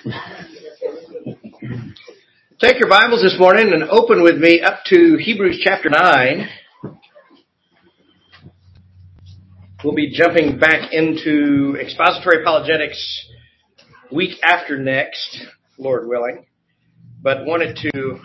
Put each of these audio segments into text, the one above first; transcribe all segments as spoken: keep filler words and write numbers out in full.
Take your Bibles this morning and open with me up to Hebrews chapter nine. We'll be jumping back into expository apologetics week after next, Lord willing, but wanted to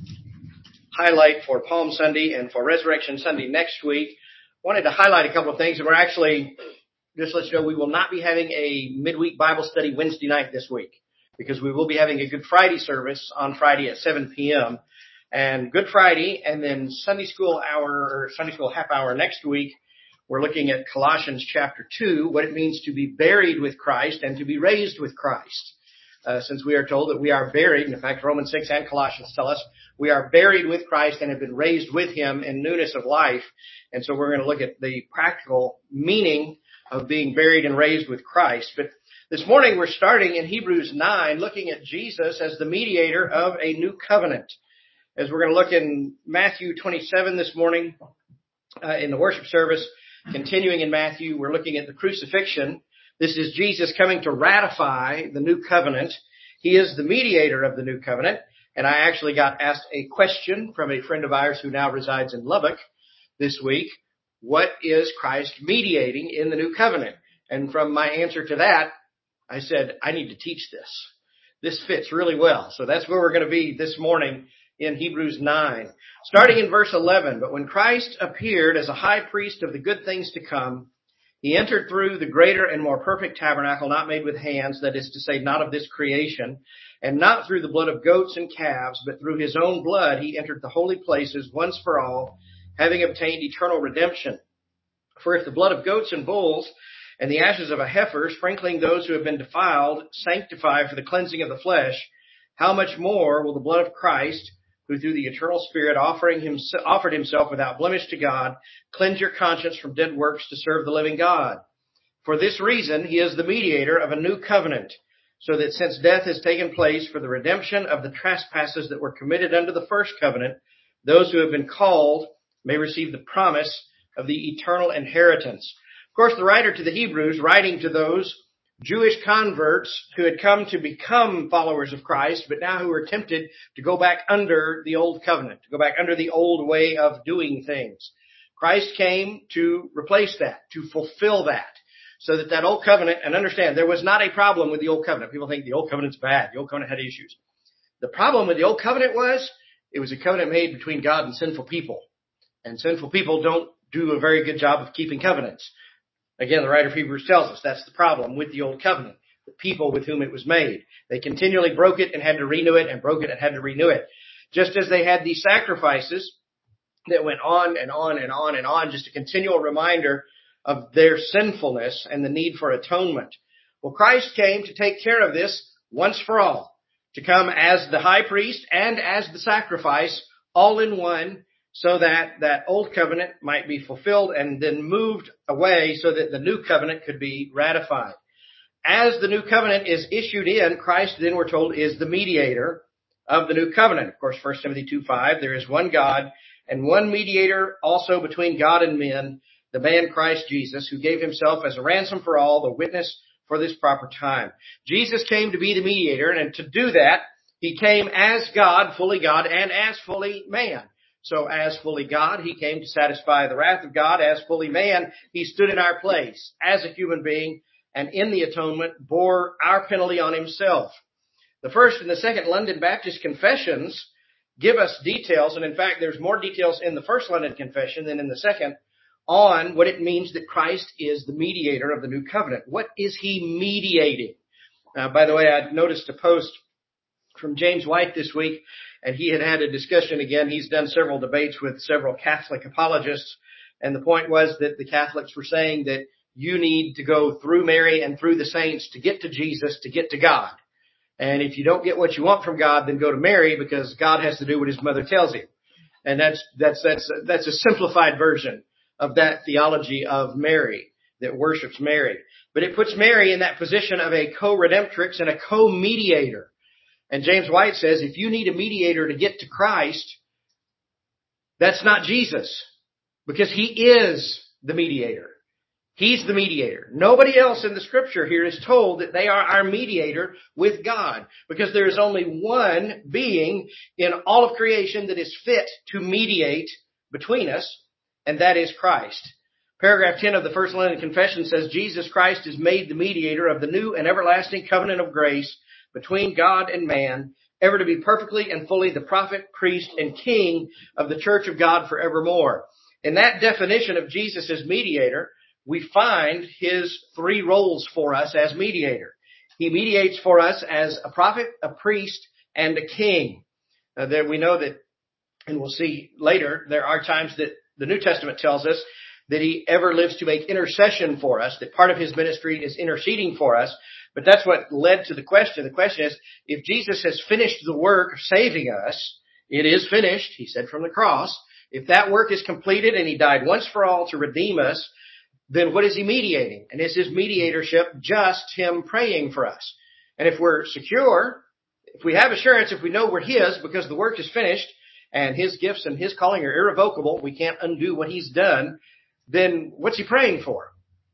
highlight for Palm Sunday and for Resurrection Sunday next week, wanted to highlight a couple of things. And we're actually, just to let you know, we will not be having a midweek Bible study Wednesday night this week, because we will be having a Good Friday service on Friday at seven p.m. And Good Friday and then Sunday school hour or Sunday school half hour next week, we're looking at Colossians chapter two, what it means to be buried with Christ and to be raised with Christ. Uh, since we are told that we are buried, in fact, Romans six and Colossians tell us we are buried with Christ and have been raised with Him in newness of life. And so we're going to look at the practical meaning of being buried and raised with Christ. But this morning we're starting in Hebrews nine, looking at Jesus as the mediator of a new covenant. As we're going to look in Matthew twenty-seven this morning uh, in the worship service, continuing in Matthew, we're looking at the crucifixion. This is Jesus coming to ratify the new covenant. He is the mediator of the new covenant. And I actually got asked a question from a friend of ours who now resides in Lubbock this week. What is Christ mediating in the new covenant? And from my answer to that, I said, I need to teach this. This fits really well. So that's where we're going to be this morning in Hebrews nine. Starting in verse eleven, but when Christ appeared as a high priest of the good things to come, He entered through the greater and more perfect tabernacle, not made with hands, that is to say, not of this creation, and not through the blood of goats and calves, but through His own blood He entered the holy places once for all, having obtained eternal redemption. For if the blood of goats and bulls and the ashes of a heifer, sprinkling those who have been defiled, sanctify for the cleansing of the flesh, how much more will the blood of Christ, who through the eternal Spirit offering him, offered Himself without blemish to God, cleanse your conscience from dead works to serve the living God? For this reason He is the mediator of a new covenant, so that since death has taken place for the redemption of the trespasses that were committed under the first covenant, those who have been called may receive the promise of the eternal inheritance. Of course, the writer to the Hebrews, writing to those Jewish converts who had come to become followers of Christ, but now who were tempted to go back under the old covenant, to go back under the old way of doing things. Christ came to replace that, to fulfill that, so that that old covenant, and understand, there was not a problem with the old covenant. People think the old covenant's bad. The old covenant had issues. The problem with the old covenant was, it was a covenant made between God and sinful people. And sinful people don't do a very good job of keeping covenants. Again, the writer of Hebrews tells us that's the problem with the old covenant, the people with whom it was made. They continually broke it and had to renew it, and broke it and had to renew it. Just as they had these sacrifices that went on and on and on and on, just a continual reminder of their sinfulness and the need for atonement. Well, Christ came to take care of this once for all, to come as the high priest and as the sacrifice all in one, so that that old covenant might be fulfilled and then moved away so that the new covenant could be ratified. As the new covenant is issued in, Christ then, we're told, is the mediator of the new covenant. Of course, First Timothy two five, there is one God and one mediator also between God and men, the man Christ Jesus, who gave Himself as a ransom for all, the witness for this proper time. Jesus came to be the mediator, and to do that, He came as God, fully God, and as fully man. So as fully God, He came to satisfy the wrath of God. As fully man, He stood in our place as a human being, and in the atonement bore our penalty on Himself. The first and the second London Baptist confessions give us details, and in fact there's more details in the first London Confession than in the second, on what it means that Christ is the mediator of the new covenant. What is He mediating? Uh, by the way, I noticed a post from James White this week, and he had had a discussion again. He's done several debates with several Catholic apologists, and the point was that the Catholics were saying that you need to go through Mary and through the saints to get to Jesus, to get to God. And if you don't get what you want from God, then go to Mary, because God has to do what His mother tells Him. And that's that's that's that's a simplified version of that theology of Mary that worships Mary. But it puts Mary in that position of a co-redemptrix and a co-mediator. And James White says, if you need a mediator to get to Christ, that's not Jesus, because He is the mediator. He's the mediator. Nobody else in the scripture here is told that they are our mediator with God, because there is only one being in all of creation that is fit to mediate between us, and that is Christ. Paragraph ten of the First London Confession says, Jesus Christ is made the mediator of the new and everlasting covenant of grace between God and man, ever to be perfectly and fully the prophet, priest, and king of the church of God forevermore. In that definition of Jesus as mediator, we find his three roles for us as mediator. He mediates for us as a prophet, a priest, and a king. Uh, there we know that, and we'll see later, there are times that the New Testament tells us that he ever lives to make intercession for us, that part of his ministry is interceding for us. But that's what led to the question. The question is, if Jesus has finished the work of saving us, it is finished, he said from the cross. If that work is completed and he died once for all to redeem us, then what is he mediating? And is his mediatorship just him praying for us? And if we're secure, if we have assurance, if we know we're his because the work is finished and his gifts and his calling are irrevocable, we can't undo what he's done, then what's he praying for?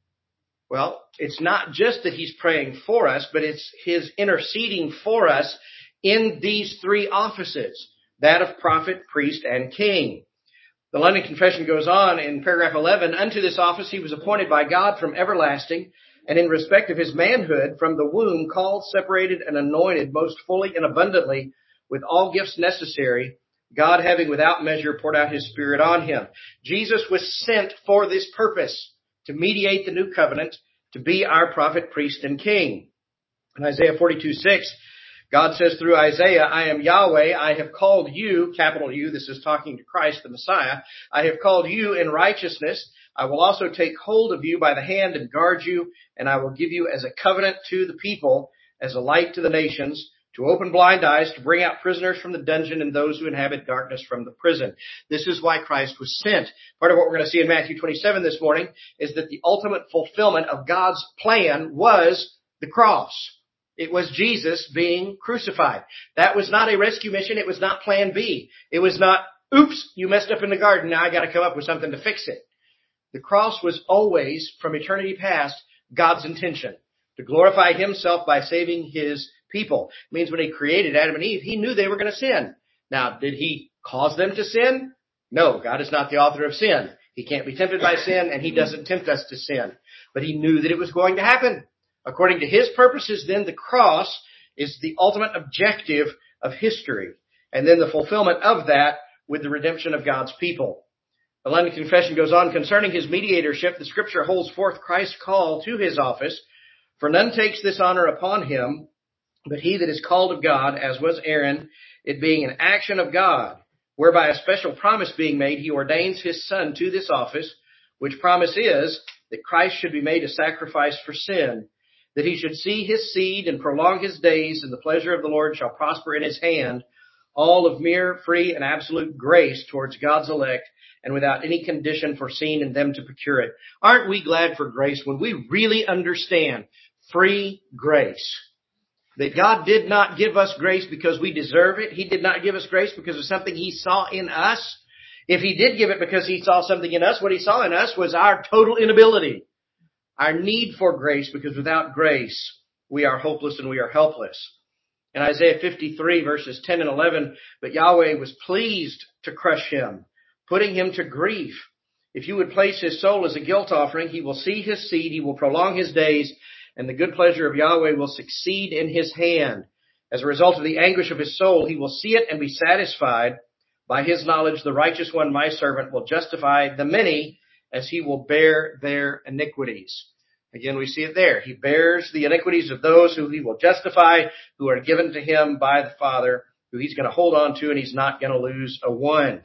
Well, it's not just that he's praying for us, but it's his interceding for us in these three offices, that of prophet, priest, and king. The London Confession goes on in paragraph eleven, unto this office he was appointed by God from everlasting, and in respect of his manhood from the womb, called, separated, and anointed most fully and abundantly with all gifts necessary, God having without measure poured out his Spirit on him. Jesus was sent for this purpose, to mediate the new covenant, to be our prophet, priest, and king. In Isaiah forty-two six, God says through Isaiah, I am Yahweh, I have called you, capital U, this is talking to Christ the Messiah, I have called you in righteousness. I will also take hold of you by the hand and guard you, and I will give you as a covenant to the people, as a light to the nations, to open blind eyes, to bring out prisoners from the dungeon and those who inhabit darkness from the prison. This is why Christ was sent. Part of what we're going to see in Matthew twenty-seven this morning is that the ultimate fulfillment of God's plan was the cross. It was Jesus being crucified. That was not a rescue mission. It was not plan B. It was not, oops, you messed up in the garden. Now I got to come up with something to fix it. The cross was always, from eternity past, God's intention to glorify himself by saving his people. It means when he created Adam and Eve, he knew they were going to sin. Now, did he cause them to sin? No, God is not the author of sin. He can't be tempted by sin, and he doesn't tempt us to sin. But he knew that it was going to happen. According to his purposes, then the cross is the ultimate objective of history. And then the fulfillment of that with the redemption of God's people. The London Confession goes on, concerning his mediatorship, the scripture holds forth Christ's call to his office. For none takes this honor upon him, but he that is called of God, as was Aaron, it being an action of God, whereby a special promise being made, he ordains his son to this office, which promise is that Christ should be made a sacrifice for sin, that he should see his seed and prolong his days, and the pleasure of the Lord shall prosper in his hand, all of mere, free, and absolute grace towards God's elect, and without any condition foreseen in them to procure it. Aren't we glad for grace when we really understand free grace? That God did not give us grace because we deserve it. He did not give us grace because of something he saw in us. If he did give it because he saw something in us, what he saw in us was our total inability. Our need for grace, because without grace, we are hopeless and we are helpless. In Isaiah fifty-three, verses ten and eleven, but Yahweh was pleased to crush him, putting him to grief. If you would place his soul as a guilt offering, he will see his seed, he will prolong his days, and the good pleasure of Yahweh will succeed in his hand. As a result of the anguish of his soul, he will see it and be satisfied. By his knowledge, the righteous one, my servant, will justify the many, as he will bear their iniquities. Again, we see it there. He bears the iniquities of those who he will justify, who are given to him by the Father, who he's going to hold on to, and he's not going to lose a one.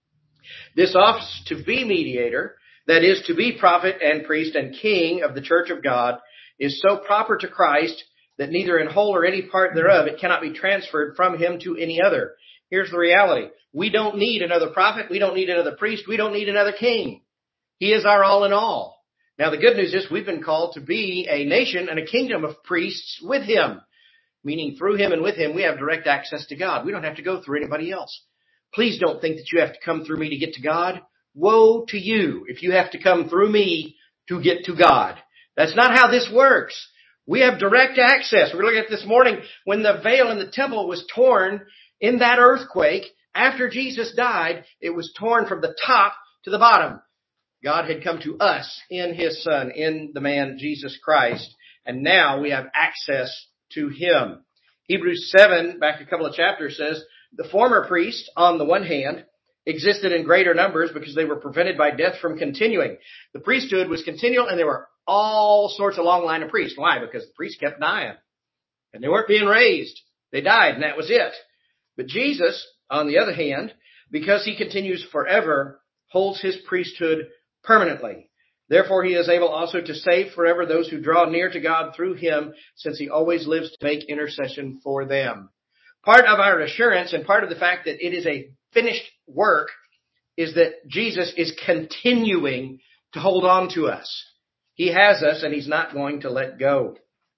This office to be mediator, that is, to be prophet and priest and king of the church of God, is so proper to Christ that neither in whole or any part thereof it cannot be transferred from him to any other. Here's the reality. We don't need another prophet. We don't need another priest. We don't need another king. He is our all in all. Now, the good news is we've been called to be a nation and a kingdom of priests with him, meaning through him and with him, we have direct access to God. We don't have to go through anybody else. Please don't think that you have to come through me to get to God. Woe to you if you have to come through me to get to God. That's not how this works. We have direct access. We're looking at this morning when the veil in the temple was torn in that earthquake. After Jesus died, it was torn from the top to the bottom. God had come to us in His Son, in the man Jesus Christ, and now we have access to Him. Hebrews seven, back a couple of chapters, says, the former priests, on the one hand, existed in greater numbers because they were prevented by death from continuing. The priesthood was continual, and there were all sorts of long line of priests. Why? Because the priests kept dying, and they weren't being raised. They died, and that was it. But Jesus, on the other hand, because He continues forever, holds His priesthood permanently. Therefore, He is able also to save forever those who draw near to God through Him, since He always lives to make intercession for them. Part of our assurance and part of the fact that it is a finished work is that Jesus is continuing to hold on to us. He has us, and He's not going to let go.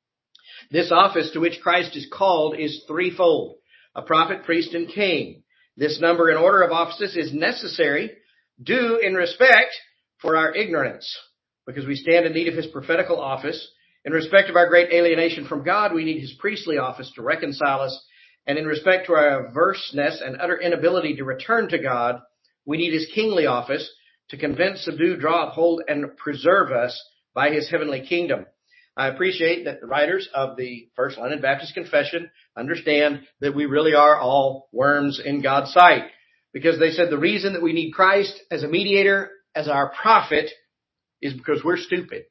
This office to which Christ is called is threefold: a prophet, priest, and king. This number and order of offices is necessary, due in respect for our ignorance, because we stand in need of His prophetical office. In respect of our great alienation from God, we need His priestly office to reconcile us. And in respect to our averseness and utter inability to return to God, we need His kingly office to convince, subdue, draw, uphold, and preserve us by His heavenly kingdom. I appreciate that the writers of the First London Baptist Confession understand that we really are all worms in God's sight, because they said the reason that we need Christ as a mediator, as our prophet, is because we're stupid.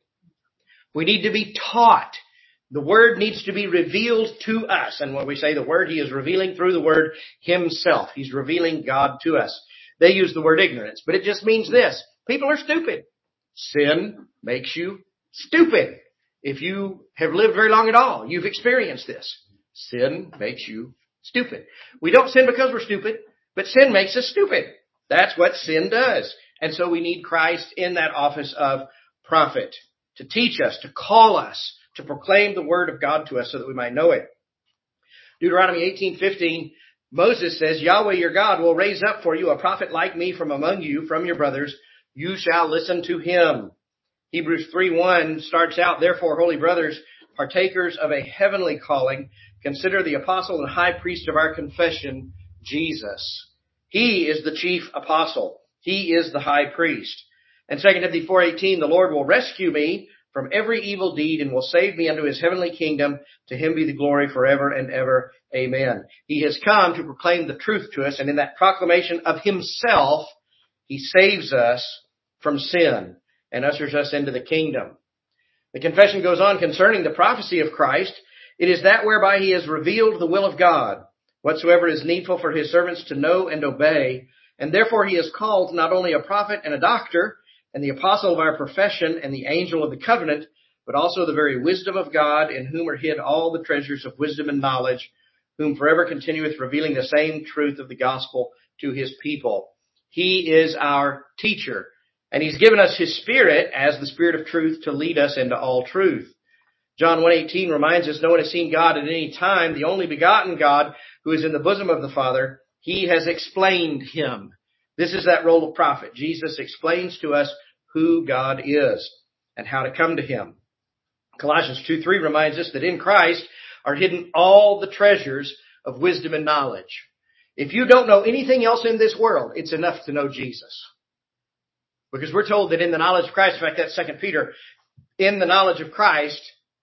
We need to be taught. The Word needs to be revealed to us. And when we say the Word, He is revealing through the Word Himself. He's revealing God to us. They use the word ignorance, but it just means this: people are stupid. Sin makes you stupid. If you have lived very long at all, you've experienced this. Sin makes you stupid. We don't sin because we're stupid, but sin makes us stupid. That's what sin does. And so we need Christ in that office of prophet to teach us, to call us, to proclaim the word of God to us so that we might know it. Deuteronomy eighteen fifteen, Moses says, Yahweh your God will raise up for you a prophet like me from among you, from your brothers. You shall listen to him. Hebrews three one starts out, therefore, holy brothers, partakers of a heavenly calling, consider the apostle and high priest of our confession, Jesus. He is the chief apostle. He is the high priest. And Second Timothy four eighteen, the Lord will rescue me from every evil deed and will save me unto His heavenly kingdom. To Him be the glory forever and ever. Amen. He has come to proclaim the truth to us, and in that proclamation of Himself, He saves us from sin and ushers us into the kingdom. The confession goes on concerning the prophecy of Christ. It is that whereby He has revealed the will of God, whatsoever is needful for His servants to know and obey. And therefore He is called not only a prophet and a doctor, and the apostle of our profession, and the angel of the covenant, but also the very wisdom of God, in whom are hid all the treasures of wisdom and knowledge, whom forever continueth revealing the same truth of the gospel to His people. He is our teacher, and He's given us His Spirit as the Spirit of truth to lead us into all truth. John one eighteen reminds us, no one has seen God at any time, the only begotten God who is in the bosom of the Father. He has explained Him. This is that role of prophet. Jesus explains to us who God is and how to come to Him. Colossians two three reminds us that in Christ are hidden all the treasures of wisdom and knowledge. If you don't know anything else in this world, it's enough to know Jesus. Because we're told that in the knowledge of Christ, in fact, that's Second Peter, in the knowledge of Christ,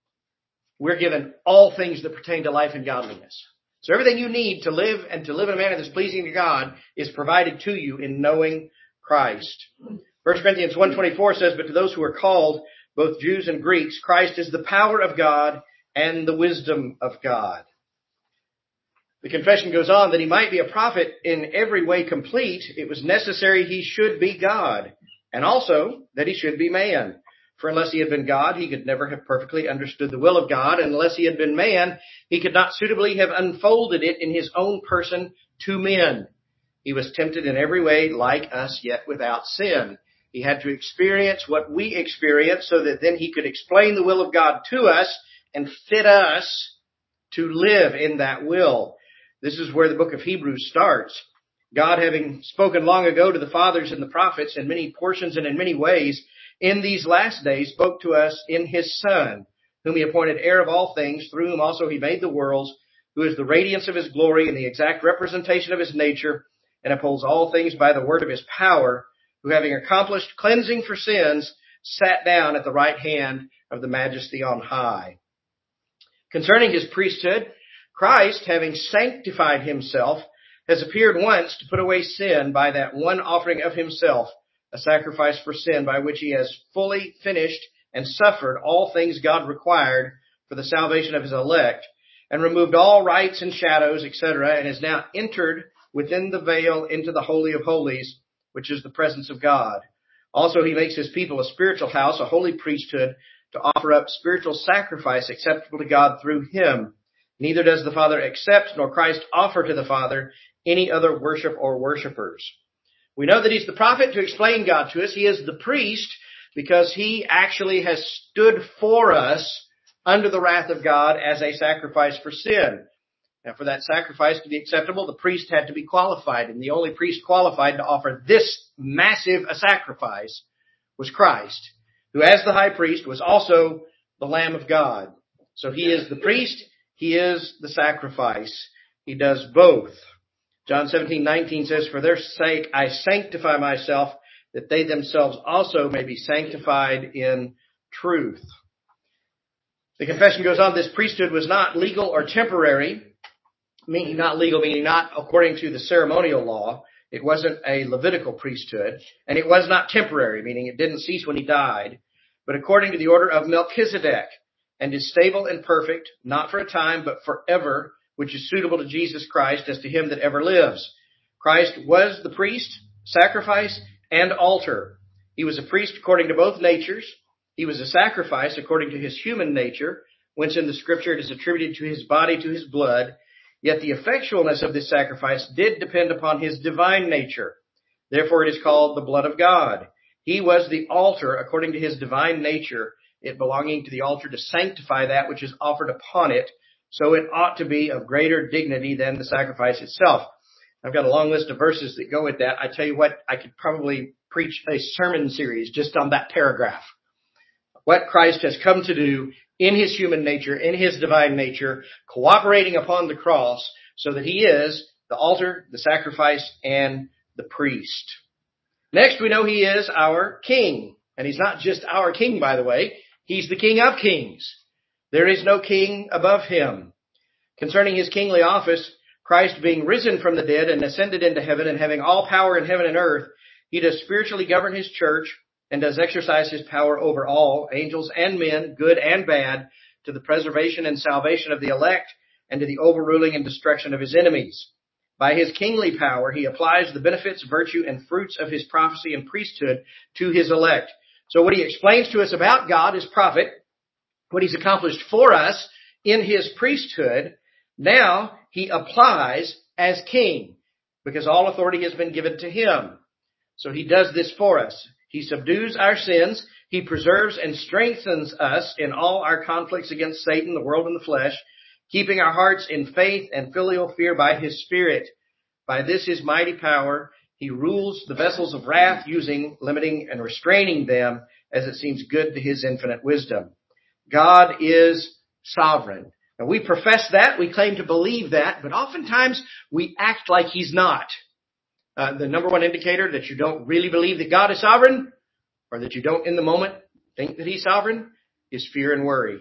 we're given all things that pertain to life and godliness. So everything you need to live and to live in a manner that's pleasing to God is provided to you in knowing Christ. First Corinthians one twenty-four says, but to those who are called, both Jews and Greeks, Christ is the power of God and the wisdom of God. The confession goes on that He might be a prophet in every way complete. It was necessary He should be God, and also that He should be man. For unless He had been God, He could never have perfectly understood the will of God. And unless He had been man, He could not suitably have unfolded it in His own person to men. He was tempted in every way like us, yet without sin. He had to experience what we experience so that then He could explain the will of God to us and fit us to live in that will. This is where the book of Hebrews starts. God, having spoken long ago to the fathers and the prophets in many portions and in many ways, in these last days spoke to us in his Son, whom he appointed heir of all things, through whom also he made the worlds, who is the radiance of his glory and the exact representation of his nature, and upholds all things by the word of his power, who having accomplished cleansing for sins, sat down at the right hand of the Majesty on high. Concerning his priesthood, Christ, having sanctified himself, has appeared once to put away sin by that one offering of himself, a sacrifice for sin, by which he has fully finished and suffered all things God required for the salvation of his elect, and removed all rights and shadows, et cetera, and has now entered within the veil into the Holy of Holies, which is the presence of God. Also, he makes his people a spiritual house, a holy priesthood, to offer up spiritual sacrifice acceptable to God through him. Neither does the Father accept, nor Christ offer to the Father any other worship or worshipers. We know that he's the prophet to explain God to us. He is the priest because he actually has stood for us under the wrath of God as a sacrifice for sin. Now, for that sacrifice to be acceptable, the priest had to be qualified, and the only priest qualified to offer this massive a sacrifice was Christ, who as the high priest was also the Lamb of God. So he is the priest, he is the sacrifice. He does both. John seventeen nineteen says, "For their sake I sanctify myself, that they themselves also may be sanctified in truth." The confession goes on, this priesthood was not legal or temporary, meaning not legal, meaning not according to the ceremonial law. It wasn't a Levitical priesthood, and it was not temporary, meaning it didn't cease when he died, but according to the order of Melchizedek, and is stable and perfect, not for a time, but forever, which is suitable to Jesus Christ as to him that ever lives. Christ was the priest, sacrifice, and altar. He was a priest according to both natures. He was a sacrifice according to his human nature, whence in the scripture it is attributed to his body, to his blood. Yet the effectualness of this sacrifice did depend upon his divine nature. Therefore it is called the blood of God. He was the altar according to his divine nature, it belonging to the altar to sanctify that which is offered upon it, so it ought to be of greater dignity than the sacrifice itself. I've got a long list of verses that go with that. I tell you what, I could probably preach a sermon series just on that paragraph. What Christ has come to do in his human nature, in his divine nature, cooperating upon the cross so that he is the altar, the sacrifice, and the priest. Next, we know he is our king. And he's not just our king, by the way. He's the King of kings. There is no king above him. Concerning his kingly office, Christ being risen from the dead and ascended into heaven and having all power in heaven and earth, he does spiritually govern his church and does exercise his power over all, angels and men, good and bad, to the preservation and salvation of the elect and to the overruling and destruction of his enemies. By his kingly power, he applies the benefits, virtue, and fruits of his prophecy and priesthood to his elect. So what he explains to us about God as prophet, what he's accomplished for us in his priesthood, now he applies as king, because all authority has been given to him. So he does this for us. He subdues our sins. He preserves and strengthens us in all our conflicts against Satan, the world, and the flesh, keeping our hearts in faith and filial fear by his Spirit. By this his mighty power, he rules the vessels of wrath, using, limiting, and restraining them as it seems good to his infinite wisdom. God is sovereign. Now, we profess that, we claim to believe that, but oftentimes we act like he's not. Uh, the number one indicator that you don't really believe that God is sovereign, or that you don't in the moment think that he's sovereign, is fear and worry,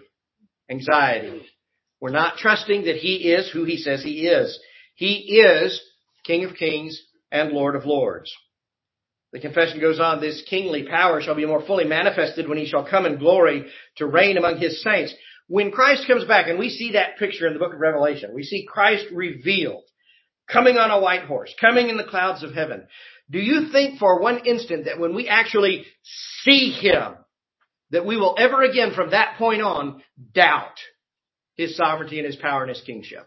anxiety. We're not trusting that he is who he says he is. He is King of kings and Lord of lords. The confession goes on, this kingly power shall be more fully manifested when he shall come in glory to reign among his saints. When Christ comes back, and we see that picture in the book of Revelation, we see Christ revealed, coming on a white horse, coming in the clouds of heaven. Do you think for one instant that when we actually see him, that we will ever again from that point on doubt his sovereignty and his power and his kingship?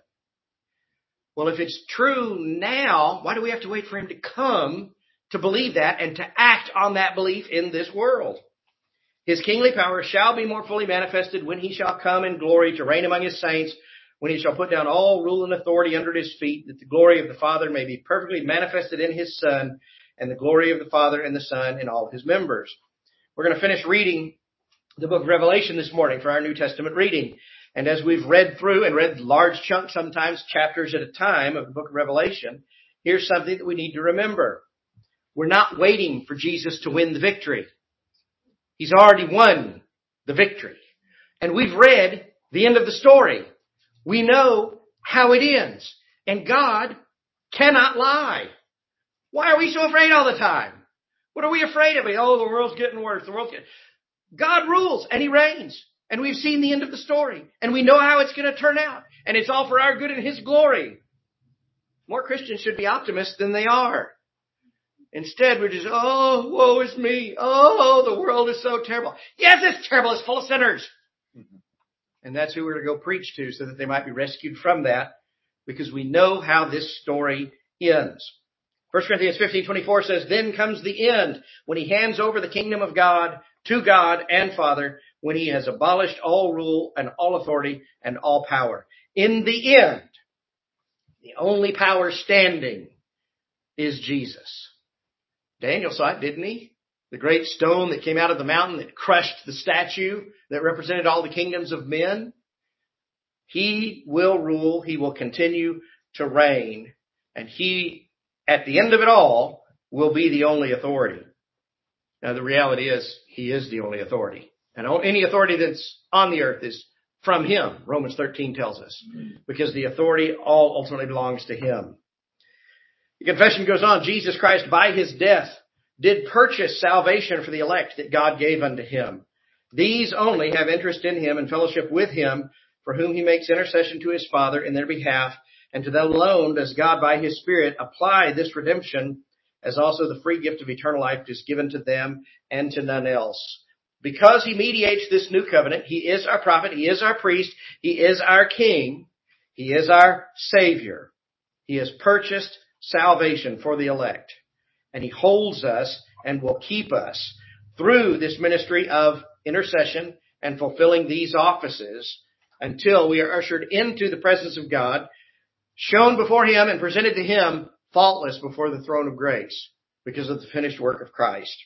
Well, if it's true now, why do we have to wait for him to come to believe that and to act on that belief in this world? His kingly power shall be more fully manifested when he shall come in glory to reign among his saints, when he shall put down all rule and authority under his feet, that the glory of the Father may be perfectly manifested in his Son, and the glory of the Father and the Son in all his members. We're going to finish reading the book of Revelation this morning for our New Testament reading. And as we've read through and read large chunks, sometimes chapters at a time of the book of Revelation, here's something that we need to remember. We're not waiting for Jesus to win the victory. He's already won the victory. And we've read the end of the story. We know how it ends. And God cannot lie. Why are we so afraid all the time? What are we afraid of? Oh, the world's getting worse. The world's getting... God rules and He reigns. And we've seen the end of the story. And we know how it's going to turn out. And it's all for our good and His glory. More Christians should be optimists than they are. Instead, we're just, oh, woe is me. Oh, the world is so terrible. Yes, it's terrible. It's full of sinners. Mm-hmm. And that's who we're to go preach to so that they might be rescued from that, because we know how this story ends. First Corinthians fifteen twenty-four says, then comes the end, when He hands over the kingdom of God to God and Father, when He has abolished all rule and all authority and all power. In the end, the only power standing is Jesus. Daniel saw it, didn't he? The great stone that came out of the mountain that crushed the statue that represented all the kingdoms of men. He will rule. He will continue to reign. And He, at the end of it all, will be the only authority. Now, the reality is, He is the only authority. And any authority that's on the earth is from Him, Romans thirteen tells us. Because the authority all ultimately belongs to Him. The confession goes on, Jesus Christ, by His death, did purchase salvation for the elect that God gave unto Him. These only have interest in Him and fellowship with Him, for whom He makes intercession to His Father in their behalf. And to them alone does God by His Spirit apply this redemption, as also the free gift of eternal life is given to them and to none else. Because He mediates this new covenant, He is our prophet, He is our priest, He is our king, He is our Savior. He has purchased salvation for the elect. And He holds us and will keep us through this ministry of intercession and fulfilling these offices until we are ushered into the presence of God, shown before Him and presented to Him faultless before the throne of grace because of the finished work of Christ.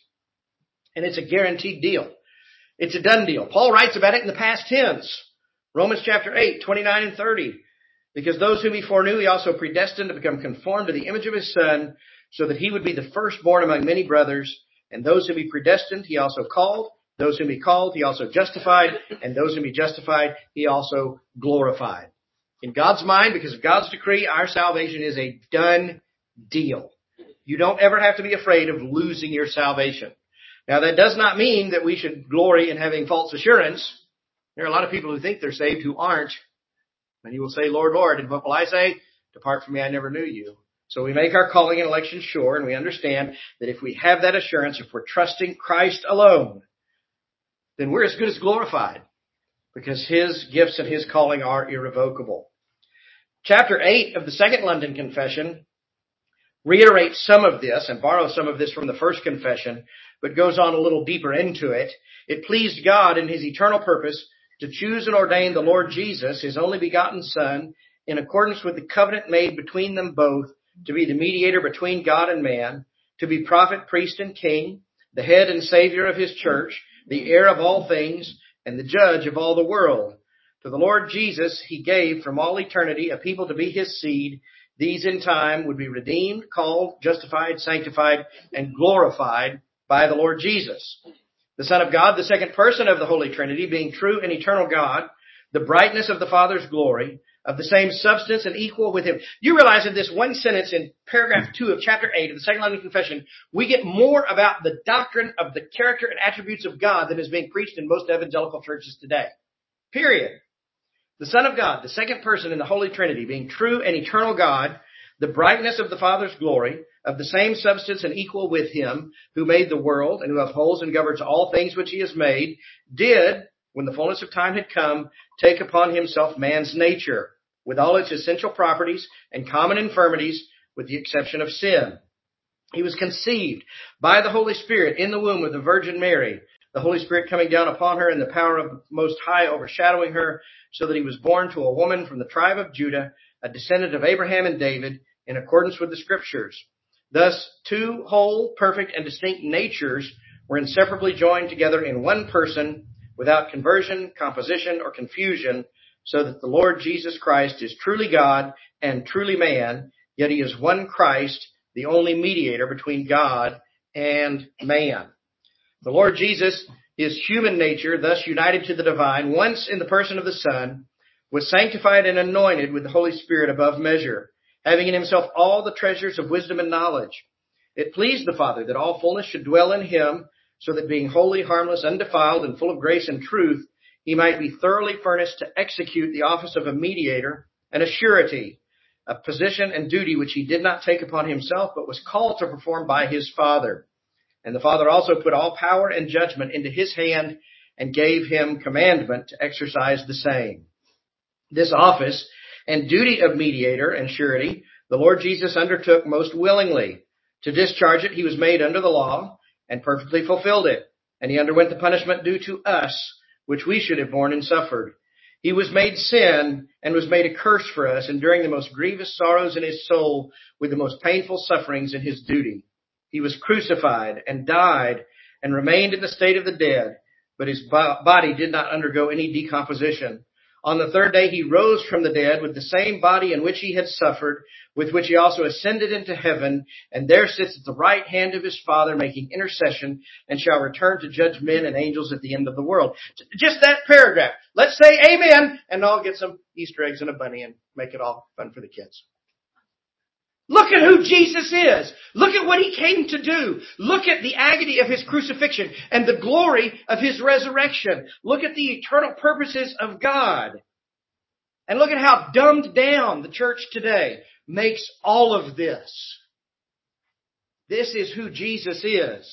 And it's a guaranteed deal. It's a done deal. Paul writes about it in the past tense. Romans chapter eight, twenty-nine and thirty. Because those whom He foreknew, He also predestined to become conformed to the image of His Son, so that He would be the firstborn among many brothers. And those whom He predestined, He also called. Those whom He called, He also justified. And those whom He justified, He also glorified. In God's mind, because of God's decree, our salvation is a done deal. You don't ever have to be afraid of losing your salvation. Now, that does not mean that we should glory in having false assurance. There are a lot of people who think they're saved who aren't. And you will say, Lord, Lord, and what will I say? Depart from me, I never knew you. So we make our calling and election sure, and we understand that if we have that assurance, if we're trusting Christ alone, then we're as good as glorified, because His gifts and His calling are irrevocable. Chapter eight of the Second London Confession reiterates some of this and borrows some of this from the first confession, but goes on a little deeper into it. It pleased God in His eternal purpose to choose and ordain the Lord Jesus, His only begotten Son, in accordance with the covenant made between them both, to be the mediator between God and man, to be prophet, priest, and king, the head and savior of His church, the heir of all things, and the judge of all the world. To the Lord Jesus He gave from all eternity a people to be His seed. These in time would be redeemed, called, justified, sanctified, and glorified by the Lord Jesus. The Son of God, the second person of the Holy Trinity, being true and eternal God, the brightness of the Father's glory, of the same substance and equal with Him. You realize in this one sentence in paragraph two of chapter eight of the Second London Confession, we get more about the doctrine of the character and attributes of God than is being preached in most evangelical churches today. Period. The Son of God, the second person in the Holy Trinity, being true and eternal God, the brightness of the Father's glory, of the same substance and equal with Him, who made the world and who upholds and governs all things which He has made, did, when the fullness of time had come, take upon Himself man's nature, with all its essential properties and common infirmities, with the exception of sin. He was conceived by the Holy Spirit in the womb of the Virgin Mary, the Holy Spirit coming down upon her and the power of the Most High overshadowing her, so that He was born to a woman from the tribe of Judah, a descendant of Abraham and David, in accordance with the Scriptures. Thus, two whole, perfect, and distinct natures were inseparably joined together in one person without conversion, composition, or confusion, so that the Lord Jesus Christ is truly God and truly man, yet he is one Christ, the only mediator between God and man. The Lord Jesus, his human nature, thus united to the divine, once in the person of the Son, was sanctified and anointed with the Holy Spirit above measure, having in himself all the treasures of wisdom and knowledge. It pleased the Father that all fullness should dwell in him, so that being holy, harmless, undefiled, and full of grace and truth, he might be thoroughly furnished to execute the office of a mediator and a surety, a position and duty which he did not take upon himself, but was called to perform by his Father. And the Father also put all power and judgment into his hand and gave him commandment to exercise the same. This office and duty of mediator and surety the Lord Jesus undertook most willingly. To discharge it, he was made under the law and perfectly fulfilled it. And he underwent the punishment due to us, which we should have borne and suffered. He was made sin and was made a curse for us, enduring the most grievous sorrows in his soul with the most painful sufferings in his duty. He was crucified and died and remained in the state of the dead, but his body did not undergo any decomposition. On the third day he rose from the dead with the same body in which he had suffered, with which he also ascended into heaven, and there sits at the right hand of his Father, making intercession, and shall return to judge men and angels at the end of the world. Just that paragraph. Let's say amen, and I'll get some Easter eggs and a bunny and make it all fun for the kids. Look at who Jesus is. Look at what he came to do. Look at the agony of his crucifixion and the glory of his resurrection. Look at the eternal purposes of God. And look at how dumbed down the church today makes all of this. This is who Jesus is.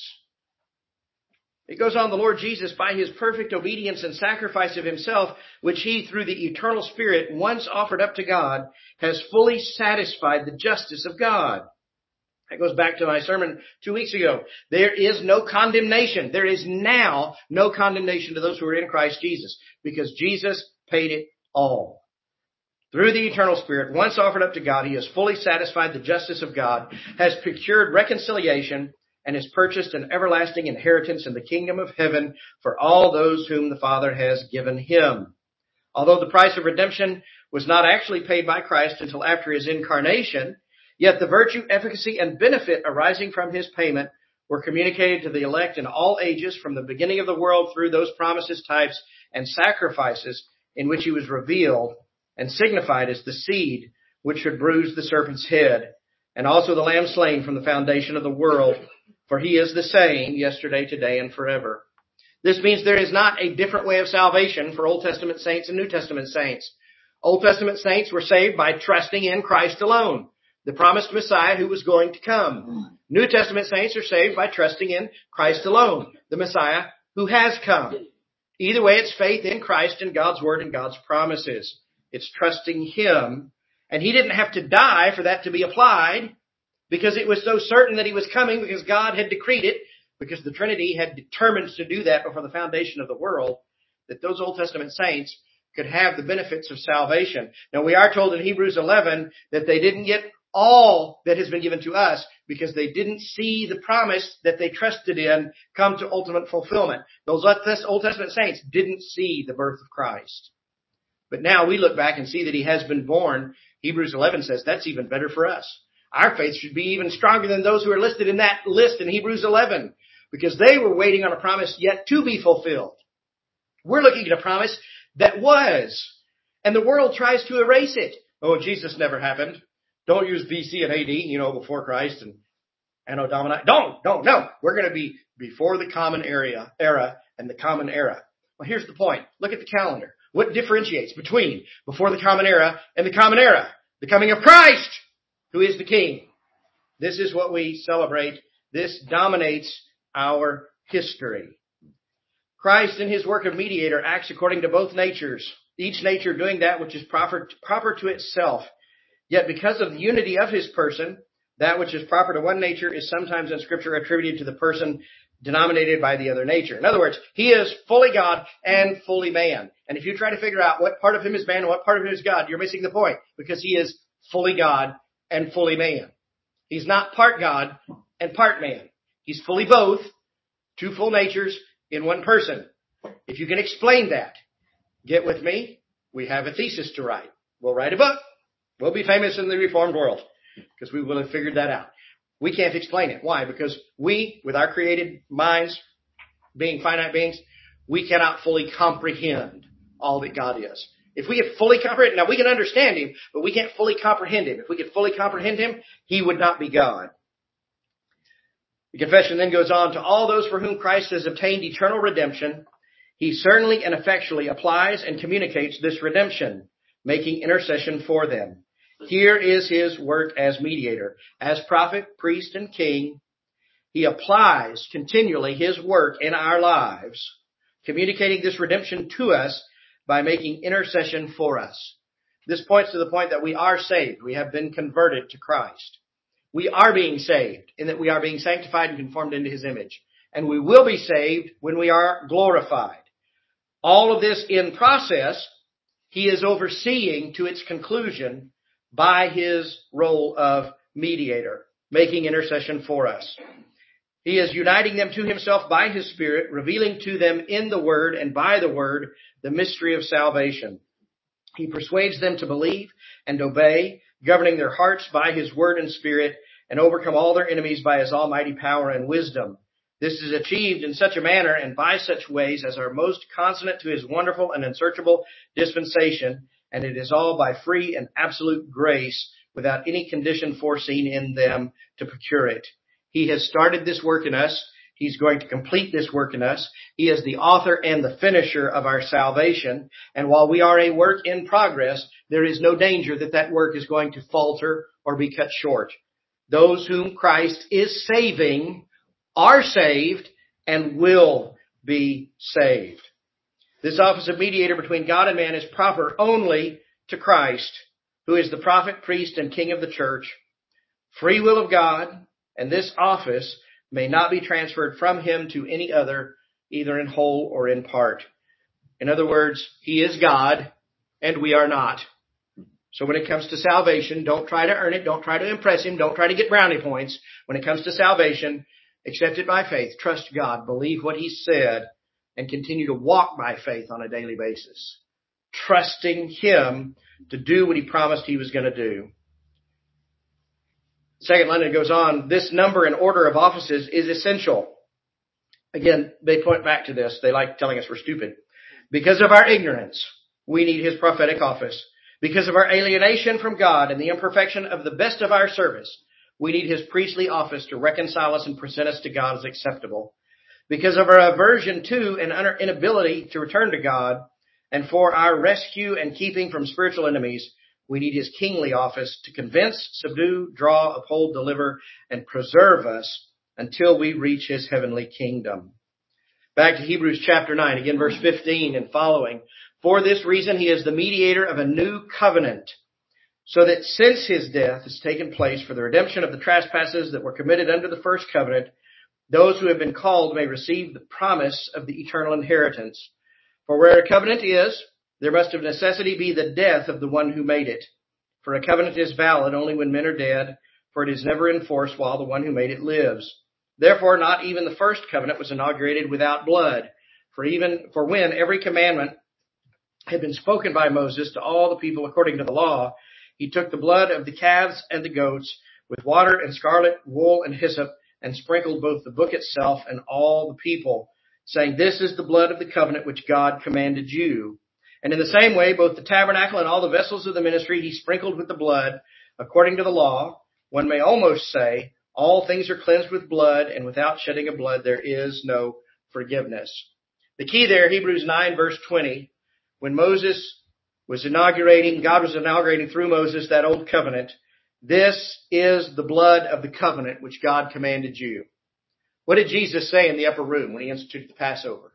It goes on, the Lord Jesus, by his perfect obedience and sacrifice of himself, which he, through the eternal Spirit, once offered up to God, has fully satisfied the justice of God. That goes back to my sermon two weeks ago. There is no condemnation. There is now no condemnation to those who are in Christ Jesus, because Jesus paid it all. Through the eternal Spirit, once offered up to God, he has fully satisfied the justice of God, has procured reconciliation, and has purchased an everlasting inheritance in the kingdom of heaven for all those whom the Father has given him. Although the price of redemption was not actually paid by Christ until after his incarnation, yet the virtue, efficacy, and benefit arising from his payment were communicated to the elect in all ages from the beginning of the world through those promises, types, and sacrifices in which he was revealed and signified as the seed which should bruise the serpent's head, and also the Lamb slain from the foundation of the world. For he is the same yesterday, today, and forever. This means there is not a different way of salvation for Old Testament saints and New Testament saints. Old Testament saints were saved by trusting in Christ alone, the promised Messiah who was going to come. New Testament saints are saved by trusting in Christ alone, the Messiah who has come. Either way, it's faith in Christ and God's word and God's promises. It's trusting him. And he didn't have to die for that to be applied, because it was so certain that he was coming, because God had decreed it, because the Trinity had determined to do that before the foundation of the world, that those Old Testament saints could have the benefits of salvation. Now, we are told in Hebrews eleven that they didn't get all that has been given to us because they didn't see the promise that they trusted in come to ultimate fulfillment. Those Old Testament saints didn't see the birth of Christ. But now we look back and see that he has been born. Hebrews eleven says that's even better for us. Our faith should be even stronger than those who are listed in that list in Hebrews eleven, because they were waiting on a promise yet to be fulfilled. We're looking at a promise that was, and the world tries to erase it. Oh, Jesus never happened. Don't use B C and A D, you know, before Christ and Anno Domini. Don't, don't, no. We're going to be before the common era, era and the common era. Well, here's the point. Look at the calendar. What differentiates between before the common era and the common era? The coming of Christ, who is the King. This is what we celebrate. This dominates our history. Christ in his work of mediator acts according to both natures, each nature doing that which is proper, proper to itself. Yet because of the unity of his person, that which is proper to one nature is sometimes in Scripture attributed to the person denominated by the other nature. In other words, he is fully God and fully man. And if you try to figure out what part of him is man and what part of him is God, you're missing the point, because he is fully God and fully man. He's not part God and part man. He's fully both, Two full natures in one person. If you can explain that, get with me. We have a thesis to write. We'll write a book. We'll be famous in the Reformed world because we will have figured that out. We can't explain it. Why? Because we, with our created minds, being finite beings, we cannot fully comprehend all that God is. If we could fully comprehend, now we can understand Him, but we can't fully comprehend Him. If we could fully comprehend Him, He would not be God. The confession then goes on, to all those for whom Christ has obtained eternal redemption, He certainly and effectually applies and communicates this redemption, making intercession for them. Here is His work as mediator. As prophet, priest, and king, He applies continually His work in our lives, communicating this redemption to us by making intercession for us. This points to the point that we are saved. We have been converted to Christ. We are being saved in that we are being sanctified and conformed into His image. And we will be saved when we are glorified. All of this in process, He is overseeing to its conclusion by His role of mediator, making intercession for us. He is uniting them to Himself by His Spirit, revealing to them in the Word and by the Word the mystery of salvation. He persuades them to believe and obey, governing their hearts by His Word and Spirit, and overcome all their enemies by His almighty power and wisdom. This is achieved in such a manner and by such ways as are most consonant to His wonderful and unsearchable dispensation, and it is all by free and absolute grace, without any condition foreseen in them to procure it. He has started this work in us. He's going to complete this work in us. He is the author and the finisher of our salvation. And while we are a work in progress, there is no danger that that work is going to falter or be cut short. Those whom Christ is saving are saved and will be saved. This office of mediator between God and man is proper only to Christ, who is the prophet, priest, and king of the church. Free will of God, and this office may not be transferred from Him to any other, either in whole or in part. In other words, He is God, and we are not. So when it comes to salvation, don't try to earn it. Don't try to impress Him. Don't try to get brownie points. When it comes to salvation, accept it by faith. Trust God. Believe what He said, and continue to walk by faith on a daily basis, trusting Him to do what He promised He was going to do. Second London goes on, this number and order of offices is essential. Again, they point back to this. They like telling us we're stupid. Because of our ignorance, we need His prophetic office. Because of our alienation from God and the imperfection of the best of our service, we need His priestly office to reconcile us and present us to God as acceptable. Because of our aversion to and utter inability to return to God, and for our rescue and keeping from spiritual enemies, we need His kingly office to convince, subdue, draw, uphold, deliver, and preserve us until we reach His heavenly kingdom. Back to Hebrews chapter nine, again verse fifteen and following. For this reason He is the mediator of a new covenant, so that since His death has taken place for the redemption of the trespasses that were committed under the first covenant, those who have been called may receive the promise of the eternal inheritance. For where a covenant is, there must of necessity be the death of the one who made it. For a covenant is valid only when men are dead, for it is never in force while the one who made it lives. Therefore, not even the first covenant was inaugurated without blood. For even for when every commandment had been spoken by Moses to all the people according to the law, he took the blood of the calves and the goats with water and scarlet wool and hyssop, and sprinkled both the book itself and all the people, saying, this is the blood of the covenant which God commanded you. And in the same way, both the tabernacle and all the vessels of the ministry he sprinkled with the blood, according to the law. One may almost say, all things are cleansed with blood, and without shedding of blood there is no forgiveness. The key there, Hebrews nine, verse twenty, when Moses was inaugurating, God was inaugurating through Moses that old covenant, this is the blood of the covenant which God commanded you. What did Jesus say in the upper room when He instituted the Passover?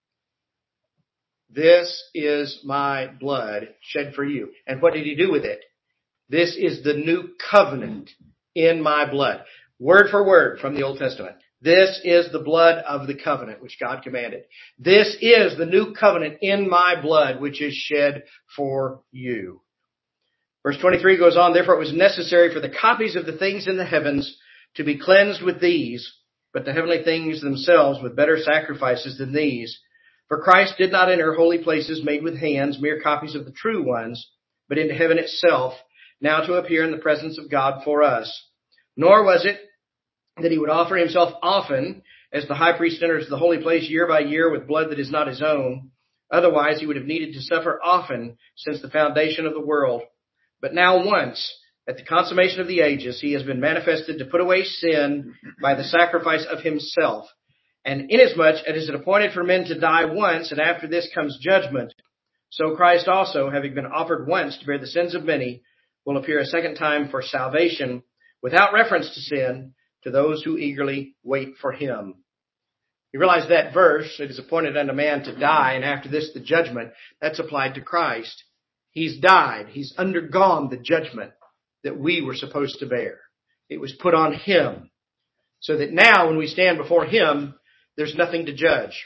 This is my blood shed for you. And what did He do with it? This is the new covenant in my blood. Word for word from the Old Testament. This is the blood of the covenant which God commanded. This is the new covenant in my blood which is shed for you. Verse twenty-three goes on, therefore it was necessary for the copies of the things in the heavens to be cleansed with these, but the heavenly things themselves with better sacrifices than these. For Christ did not enter holy places made with hands, mere copies of the true ones, but into heaven itself, now to appear in the presence of God for us. Nor was it that he would offer himself often, as the high priest enters the holy place year by year with blood that is not his own. Otherwise he would have needed to suffer often since the foundation of the world. But now once, at the consummation of the ages, he has been manifested to put away sin by the sacrifice of himself. And inasmuch as it is appointed for men to die once, and after this comes judgment, so Christ also, having been offered once to bear the sins of many, will appear a second time for salvation, without reference to sin, to those who eagerly wait for him. You realize that verse, it is appointed unto man to die, and after this the judgment, that's applied to Christ. He's died. He's undergone the judgment that we were supposed to bear. It was put on him. So that now when we stand before him, there's nothing to judge.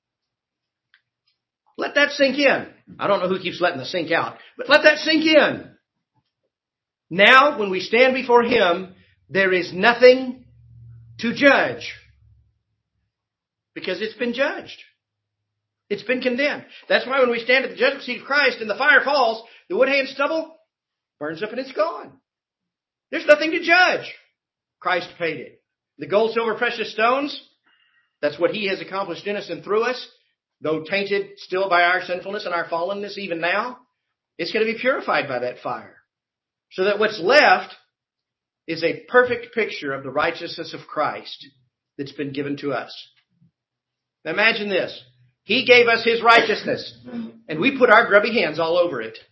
Let that sink in. I don't know who keeps letting the sink out, but let that sink in. Now, when we stand before him, there is nothing to judge. Because it's been judged. It's been condemned. That's why when we stand at the judgment seat of Christ and the fire falls, the wood, hay, and stubble burns up and it's gone. There's nothing to judge. Christ paid it. The gold, silver, precious stones, that's what he has accomplished in us and through us, though tainted still by our sinfulness and our fallenness even now, it's going to be purified by that fire. So that what's left is a perfect picture of the righteousness of Christ that's been given to us. Now imagine this. He gave us his righteousness, and we put our grubby hands all over it.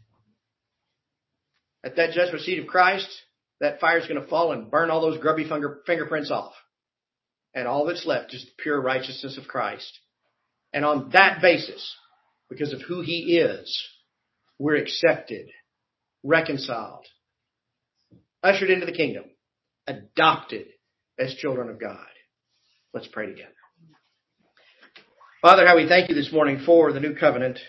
At that judgment seat of Christ, that fire's going to fall and burn all those grubby finger, fingerprints off. And all that's left is the pure righteousness of Christ. And on that basis, because of who he is, we're accepted, reconciled, ushered into the kingdom, adopted as children of God. Let's pray together. Father, how we thank you this morning for the new covenant.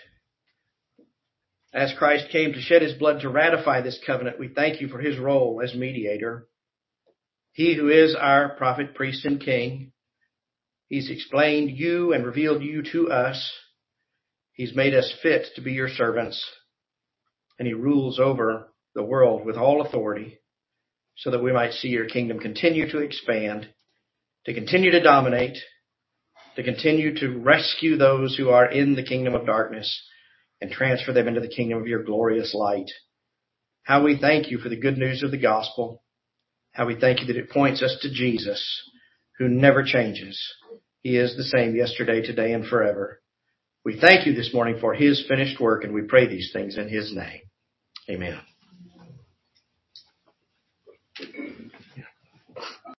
As Christ came to shed his blood to ratify this covenant, we thank you for his role as mediator. He who is our prophet, priest, and king. He's explained you and revealed you to us. He's made us fit to be your servants. And he rules over the world with all authority so that we might see your kingdom continue to expand, to continue to dominate, to continue to rescue those who are in the kingdom of darkness and transfer them into the kingdom of your glorious light. How we thank you for the good news of the gospel. How we thank you that it points us to Jesus, who never changes. He is the same yesterday, today, and forever. We thank you this morning for his finished work, and we pray these things in his name. Amen.